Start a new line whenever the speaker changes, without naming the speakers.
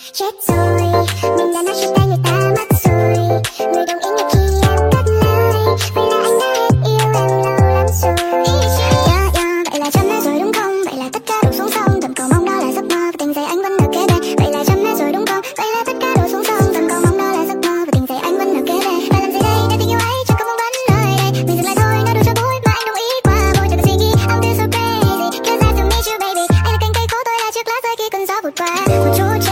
Chết rồi, mình đã nói chia tay người ta mất rồi. Người đồng ý ngay khi em cất lời. Vậy là anh đã hết yêu em lâu lắm rồi. Vậy là chấm hết rồi đúng không? Vậy là tất cả đổ xuống sông. Thầm cầu mong đó là giấc mơ và tình giây anh vẫn ở kế bên. Vậy là chấm hết rồi đúng không? Vậy là tất cả đổ xuống sông. Thầm cầu mong đó là giấc mơ và tình giây anh vẫn ở kế bên. Và làm gì đây? Để tình yêu ấy chẳng có mong vẫn nơi đây. Mình dừng lại thôi, nói đủ cho vui mà anh đồng ý qua vội chẳng cần suy nghĩ. I'm still so crazy, 'cause I still miss you baby. Anh là cành cây khô, tôi là chiếc lá rơi khi cơn gió vụt qua. Một chút